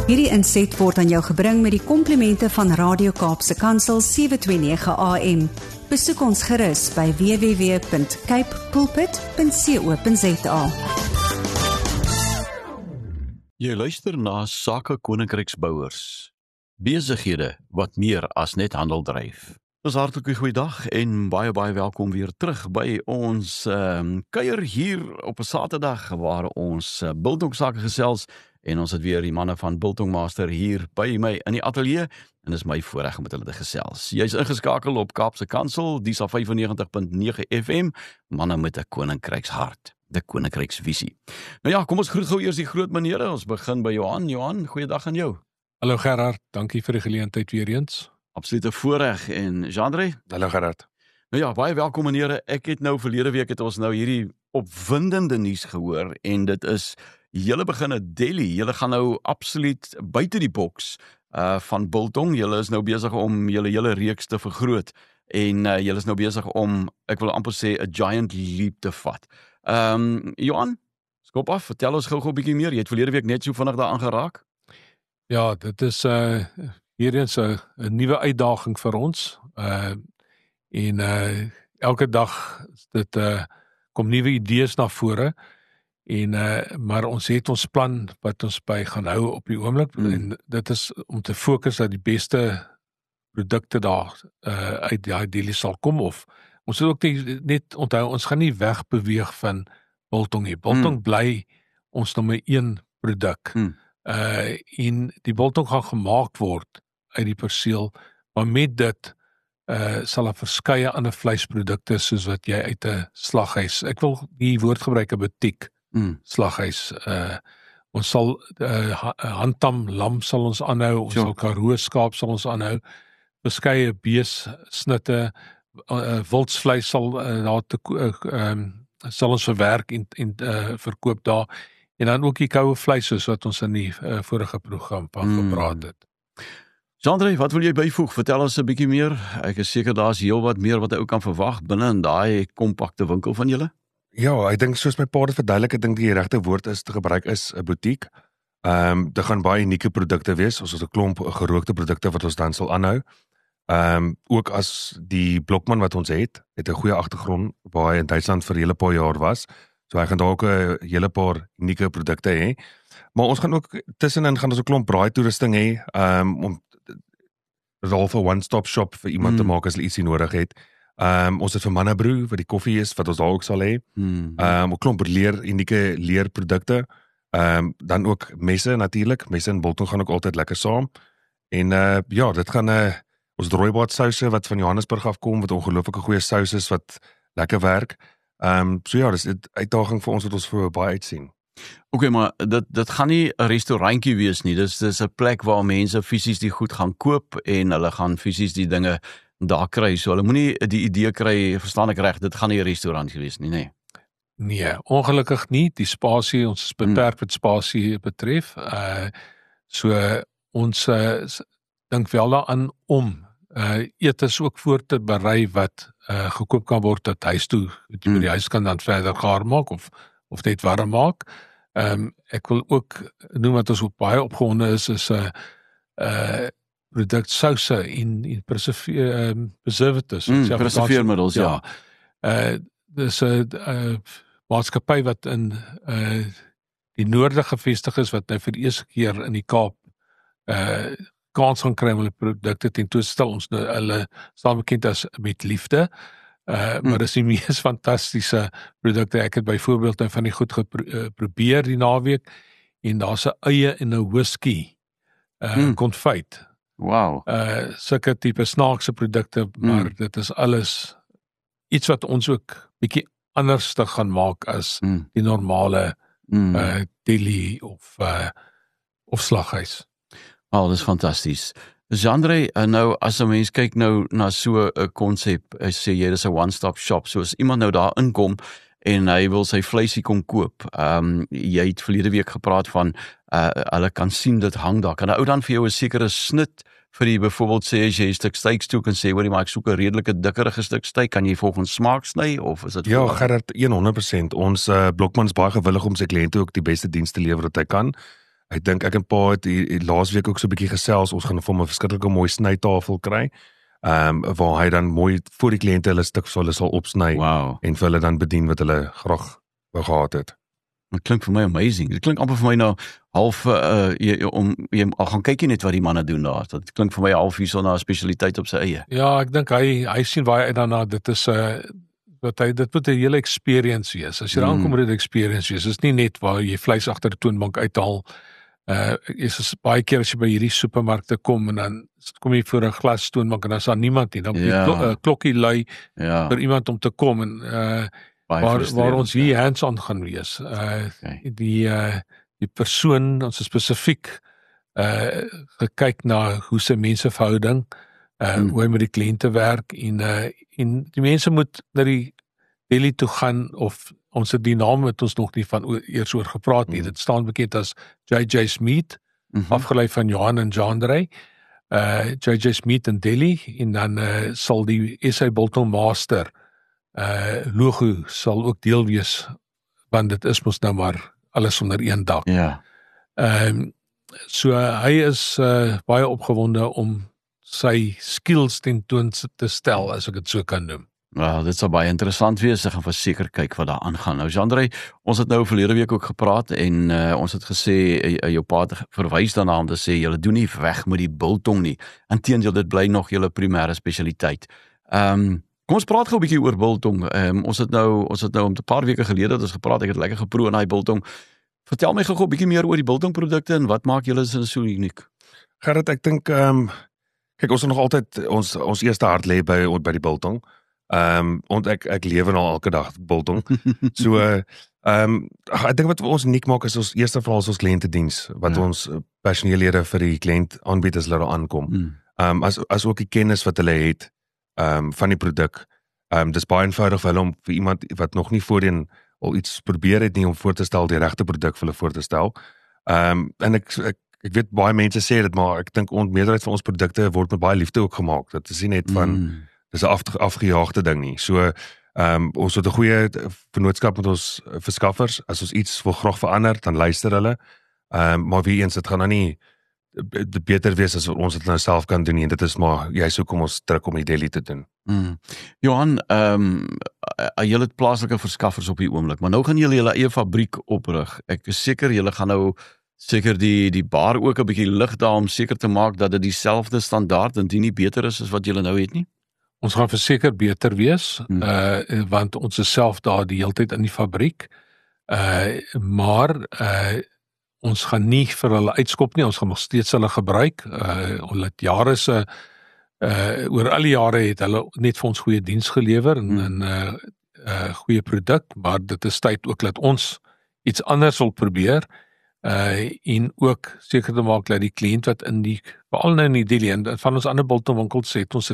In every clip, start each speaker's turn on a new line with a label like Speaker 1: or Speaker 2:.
Speaker 1: Hierdie inset word aan jou gebring met die komplimente van Radio Kaapse Kansel 729 AM. Besoek ons gerus by www.capepulpit.co.za.
Speaker 2: Jy luister na Sake Koninkryksbouers. Besighede wat meer as net handel dryf. Dis hartlike goeiedag en baie welkom weer terug by ons kuier hier op 'n Saterdag waar ons biltong sake gesels en ons het weer die manne van Biltong Master hier by my in die ateljee en dis my voorreg om met hulle te gesels. Jy's ingeskakel op Kaapse Kansel, dis op 95.9 FM, manne met 'n koninkrykshart, 'n koninkryksvisie. Nou ja, kom ons groet gou eers die groot menere. Ons begin by Johan. Johan, goeiedag aan jou.
Speaker 3: Hallo Gerard, dankie vir die geleentheid weer eens.
Speaker 2: Absolute voorreg. En Jean-André?
Speaker 4: Hallo Gerard.
Speaker 2: Nou ja, baie welkom menere. Ek het nou verlede week het ons nou hierdie opwindende nuus gehoor en dit is julle begin 'n deli. Julle gaan nou absoluut buite die boks van biltong. Julle is nou besig om julle hele reeks te vergroot en julle is nou besig om, ek wil amper sê, 'n giant leap te vat. Johan, skop af, vertel ons gou 'n bietjie meer. Jy het verlede week net so vinnig daaraan geraak.
Speaker 3: Ja, dit is hier eens 'n nuwe uitdaging vir ons. Elke dag dit kom nuwe idees na vore en maar ons het ons plan wat ons by gaan hou op die oomblik en dit is om te fokus dat die beste produkte daar uit die deli sal kom. Of ons moet ook net onthou, ons gaan nie wegbeweeg van biltong nie. Biltong bly ons nommer 1 produk. En die biltong gaan gemaak word uit die perseel, maar met dit sal daar verskeie ander vleisprodukte soos wat jy uit 'n slaghuis, ek wil die woord gebruik, 'n butiek slaghuis. Ons sal handtam lam sal ons aanhou, ons sal Karoo skaap sal ons aanhou, verskeie beessnitte, wildsvleis sal sal ons verwerk en verkoop daar. En dan ook die koue vleis soos wat ons in die vorige program van gepraat het.
Speaker 2: Jean-André, wat wil jy byvoeg? Vertel ons 'n bietjie meer. Ek is seker daar's heel wat meer wat 'n ou kan verwag binne in daai kompakte winkel van julle.
Speaker 4: Ja, ek dink soos my pa dit verduidelik, ek dink die regte woord is te gebruik is 'n butiek. Daar gaan baie unieke produkte wees. Ons het 'n klomp gerookte produkte wat ons dan sal aanhou. Ook as die blokman wat ons het 'n goeie agtergrond waar hy in Duitsland vir 'n hele paar jaar was. So hy gaan daar ook 'n hele paar unieke produkte hê. Maar ons gaan ook tussenin gaan ons 'n klomp braai toerusting hê, om half 'n one-stop shop vir iemand te maak as hulle ietsie nodig het. Ons het vir Mannabrew wat die koffie is wat ons daar ook sal hê. 'n klomp unieke leerprodukte. Dan ook messe natuurlik. Messe en biltong gaan ook altyd lekker saam. En ja, dit gaan ons rooibaard souse wat van Johannesburg afkom, wat ongelooflike goeie sous is wat lekker werk. So ja, dis 'n uitdaging vir ons wat ons vir baie uitsien.
Speaker 2: Okay, maar dit gaan nie 'n restaurantjie wees nie. Dis 'n plek waar mense fisies die goed gaan koop en hulle gaan fisies die dinge daar kry. So hulle moenie die idee kry, verstaan ek reg, dit gaan nie 'n restaurant wees nie, nê?
Speaker 3: Nee, ongelukkig nie. Die spasie, ons is beperk wat spasie betref. So ons dink wel daaraan om etes ook voor te berei wat gekoop kan word dat huis toe, dat jy by die huis kan dan verder gaar maak of net warm maak. Ek wil ook noem wat ons ook baie opgewonde is produk souse en preservatives.
Speaker 2: Preserveermiddels, ja.
Speaker 3: Dis 'n maatskappy wat in die noorde gevestig is, wat nou vir die eerste keer in die Kaap kans gaan kry om hulle produkte tentoonstel. Hulle staan bekend as Met Liefde, maar dis die mees fantastiese produkte. Ek het byvoorbeeld van die goed geprobeer die naweek en daar's 'n eie en 'n whisky konfyt.
Speaker 2: Wow.
Speaker 3: Sulke tipe snaakse produkte, maar dit is alles iets wat ons ook bietjie anders te gaan maak as die normale deli of slaghuis.
Speaker 2: Dis fantasties. Jean-André, nou as 'n mens kyk nou na so 'n konsep, sê jy dis 'n one-stop shop, so as iemand nou daar inkom en hy wil sy vleisie kom koop, jy het verlede week gepraat van, hulle kan sien dit hang daar, kan 'n ou dan vir jou 'n sekere snit vir die byvoorbeeld sê as jy 'n stuk steak toe kan sê, hoorie maar ek soek 'n redelike dikkerige stuk steak, kan jy volgens smaak sny of is dit?
Speaker 4: Ja, Gerard, 100%. Ons blokman is baie gewillig om sy kliënte ook die beste diens te lewer wat hy kan. Ek dink ek en pa het laasweek ook so 'n bietjie gesels, ons gaan vir hom 'n verskriklike mooi snytafel kry, waar hy dan mooi voor die kliënte hulle stuk vir hulle sal opsny,
Speaker 2: Wow.
Speaker 4: en vir hulle dan bedien wat hulle graag wou gehad het.
Speaker 2: Dit klink vir my amazing. Dit klink amper vir my nou half jy gaan kyk net wat die manne doen daar. Dit klink vir my half hierso na 'n spesialiteit op sy eie.
Speaker 3: Ja, ek dink hy sien baie uit daarna. Dit is dit moet 'n hele experience wees. As jy daar aankom, moet dit 'n experience wees. Dit is nie net waar jy vleis agter die toonbank uithaal. Is baie keer as jy by hierdie supermarkte kom en dan kom jy voor 'n glas toonbank en dan is daar niemand nie. Dan moet jy klokkie lui vir iemand om te kom en waar ons hier hands-on gaan wees. Die persoon, ons is spesifiek gekyk na hoe sy menseverhouding, hoe hy met die kliënte werk en die mense moet na die deli toe gaan, of ons het die naam het ons nog nie van eers oor gepraat nie. Dit staan bekend as JJ's Meat, afgelei van Johan en Jandrey. JJ's Meat in Delhi, en dan sal die SA Biltong Master logo sal ook deel wees, want dit is mos nou maar alles onder een dak.
Speaker 2: Ja.
Speaker 3: So hy is baie opgewonde om sy skills tentoon te stel, as ek dit so kan noem.
Speaker 2: Nou, dit sal baie interessant wees. Ek gaan verseker kyk wat daar aangaan. Nou Jandrey, ons het nou verlede week ook gepraat en ons het gesê jou pa het verwys daarna om te sê julle doen nie weg met die biltong nie. Inteendeel, dit bly nog julle primêre spesialiteit. Kom ons praat gou 'n bietjie oor biltong. Ons het nou om 'n paar weke gelede het ons gepraat, ek het lekker geproe aan daai biltong. Vertel my gou 'n bietjie meer oor die biltongprodukte en wat maak julle so uniek?
Speaker 4: Gerrit, ek dink kyk, ons het nog altyd ons eerste hart lê by die biltong. Want ek lewe nou elke dag biltong. So ek dink wat ons uniek maak is ons eerste verhaal is ons kliëntediens wat ons personeellede vir die kliënt aanbied as hulle daar aankom. As ook die kennis wat hulle het van die produk. Dis baie eenvoudig vir hulle om vir iemand wat nog nie voorheen al iets probeer het nie om voor te stel, die regte produk vir hulle voor te stel. En ek weet baie mense sê dit, maar ek dink meerderheid van ons produkte word met baie liefde ook gemaak. Dit is nie net van dis 'n afgejaagde ding nie. So ons het 'n goeie vennootskap met ons verskaffers. As ons iets wil graag verander, dan luister hulle. Maar wie eens dit gaan nou nie beter wees as ons dit nou self kan doen nie. En dit is maar so kom ons druk om die deli te doen.
Speaker 2: Johan, julle het plaaslike verskaffers op die oomblik, maar nou gaan julle julle eie fabriek oprig. Ek is seker julle gaan nou seker die bar ook 'n bietjie lig daar om seker te maak dat dit dieselfde standaard en nie beter is as wat julle nou het nie.
Speaker 3: Ons gaan verseker beter wees, want ons is self daar die hele tyd in die fabriek. Maar ons gaan nie vir hulle uitskop nie, ons gaan nog steeds hulle gebruik. Hulle het jare oor al die jare het hulle net vir ons goeie diens gelewer en goeie produk, maar dit is tyd ook dat ons iets anders wil probeer. En ook seker te maak dat die kliënt wat veral nou in die deli en van ons ander biltongwinkels het ons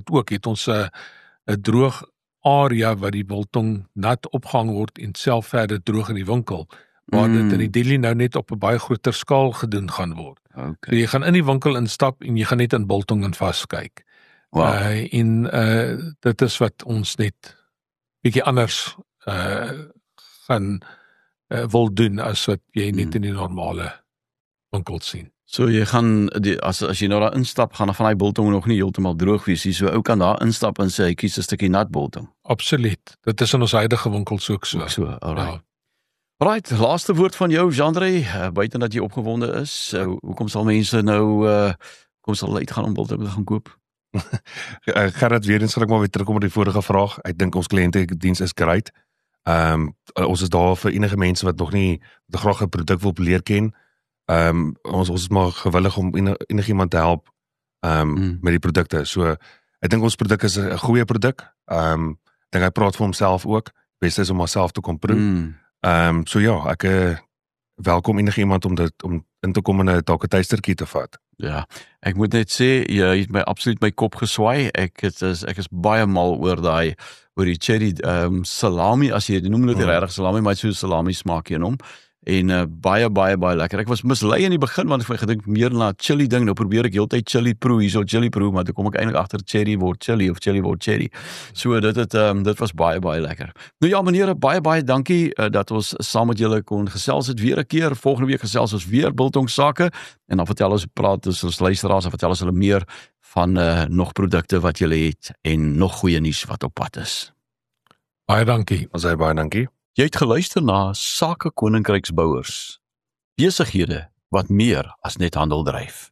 Speaker 3: 'n droog area waar die biltong nat opgehang word en self verder droog in die winkel, waar dit in die deli nou net op 'n baie groter skaal gedoen gaan word. So jy gaan in die winkel instap en jy gaan net in biltong en vaskyk. Dit is wat ons net bietjie anders gaan wil doen as wat jy net in die normale winkel sien.
Speaker 2: So jy gaan as jy nou daar instap, gaan van daai biltong nog nie heeltemal droog wees nie. So ou kan daar instap en sê hy kies 'n stukkie nat biltong.
Speaker 3: Absoluut. Dit is in ons huidige winkels ook so.
Speaker 2: Alright. Right, laaste woord van jou, Jandrey, buiten dat jy opgewonde is. Hoekom sal mense nou kom sal uitgaan om biltong te gaan koop?
Speaker 4: Gerrit, weer eens gaan ek maar weer terugkom op die vorige vraag. Ek dink ons kliëntediens is great. Ons is daar vir enige mense wat nog nie graag 'n produk wil leer ken. Ons is maar gewillig om enigiemand te help met die produkte. So ek dink ons produk is 'n goeie produk. Ek dink hy praat vir homself ook. Beste is om homself te kom proe. So ja, ek welkom enigiemand om in te kom en dalk 'n tuistertjie te vat.
Speaker 2: Ja, ek moet net sê jy het my absoluut my kop geswaai. Ek is baie mal oor die cherry salami, as jy noem dit regtig salami, maar so salami smaak hier in hom. En baie lekker. Ek was mislei in die begin want ek het gedink meer na chili ding. Nou probeer ek heeltyd chili proe, maar toe kom ek eintlik agter cherry word chili of chili word cherry. So dit was baie lekker. Nou ja, menere, baie dankie dat ons saam met julle kon gesels het weer 'n keer. Volgende week gesels ons weer biltong sake en dan praat ons luisteraars en vertel ons hulle meer van nog produkte wat julle het en nog goeie nuus wat op pad is.
Speaker 3: Baie dankie.
Speaker 4: Ons sê baie dankie.
Speaker 2: Jy het geluister na Sake Koninkryksbouers. Besighede wat meer as net handel dryf.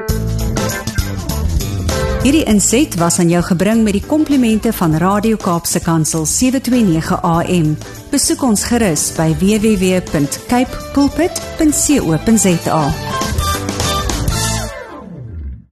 Speaker 1: Hierdie inset was aan jou gebring met die komplimente van Radio Kaapse Kansel 729 AM. Besoek ons gerus by www.cape pulpit.co.za.